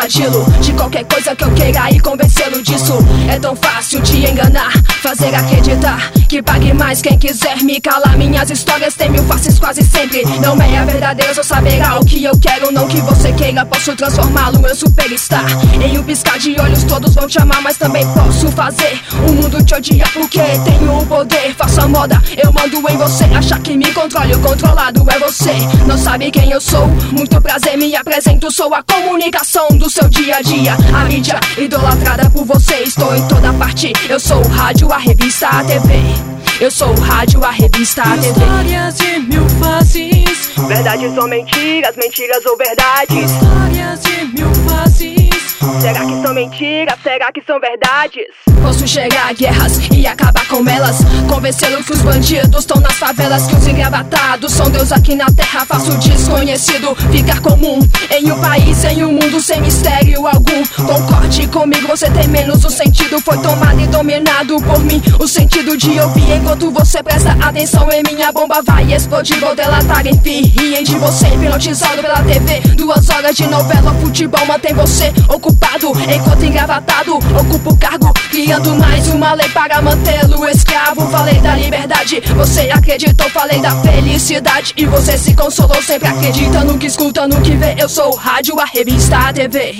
dissuadi-lo de qualquer coisa que eu queira e convencê-lo disso. É tão fácil te enganar, fazer acreditar que pague mais quem quiser me calar. Minhas histórias têm mil faces quase sempre. Não é a verdadeira, só saberá o que eu quero. Não que você queira, posso transformá-lo em superstar. Em um piscar de olhos todos vão te amar, mas também posso fazer o mundo te odiar porque tenho o poder. Faço a moda, eu mando em você. Achar que me controle, o controlado é você. Não sabe quem eu sou? Muito prazer, me apresento. Sou a comunicação do seu dia a dia. A mídia idolatrada por você. Estou em toda parte. Eu sou o rádio, a revista, a TV. Eu sou o rádio, a revista, a TV. Histórias de mil faces. Verdades ou mentiras, mentiras ou verdades. Histórias de mil faces. Será que são mentiras? Será que são verdades? Posso chegar a guerras e acabar com elas. Convencê-lo que os bandidos estão nas favelas, que os engravatados são Deus aqui na terra. Faço o desconhecido ficar comum em um país, em um mundo sem mistério algum. Concorde comigo, você tem menos. O sentido foi tomado e dominado por mim. O sentido de ouvir enquanto você presta atenção em minha bomba vai explodir, vou delatar, enfim. Riem de você, hipnotizado pela TV. 2 horas de novela, futebol mantém você ocupado, enquanto engravatado ocupa o cargo, criando mais uma lei para mantê-lo escravo. Falei da liberdade, você acreditou, falei da felicidade e você se consolou. Sempre acredita no que escuta, no que vê. Eu sou o rádio, a revista, a TV.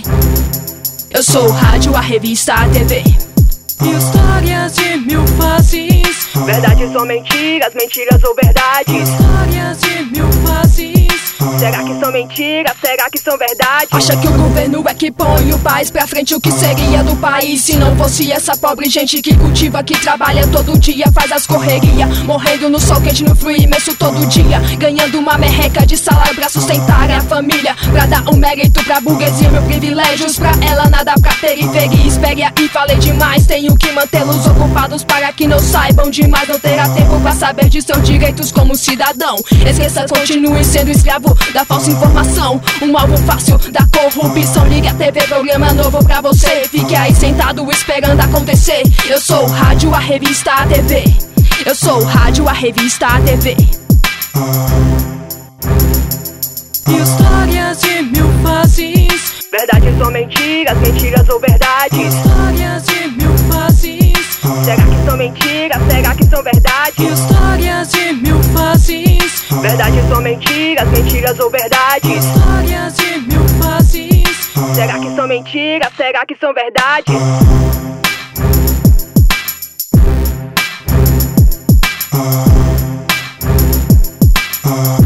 Eu sou o rádio, a revista, a TV. Histórias de mil faces. Verdades ou mentiras, mentiras ou verdades. Histórias de mil faces. Será que são mentiras? Será que são verdades? Acha que o governo é que põe o país pra frente? O que seria do país se não fosse essa pobre gente que cultiva, que trabalha todo dia, faz as correrias, morrendo no sol quente, no frio imenso todo dia, ganhando uma merreca de salário pra sustentar a família, pra dar um mérito pra burguesia, meus privilégios pra ela, nada pra periferia. Espere aí, falei demais, tenho que mantê-los ocupados para que não saibam demais. Não terá tempo pra saber de seus direitos como cidadão. Esqueça, continue sendo escravo da falsa informação, um alvo fácil da corrupção. Liga a TV, programa novo pra você. Fique aí sentado esperando acontecer. Eu sou o rádio, a revista, a TV. Eu sou o rádio, a revista, a TV. Histórias de mil faces. Verdades ou mentiras, mentiras ou verdades. Histórias de mil faces. Será que são mentiras? Será que são verdades? Histórias de mil faces. Verdades ou mentiras, mentiras ou verdades. Histórias de mil faces. Será que são mentiras? Será que são verdades? Oh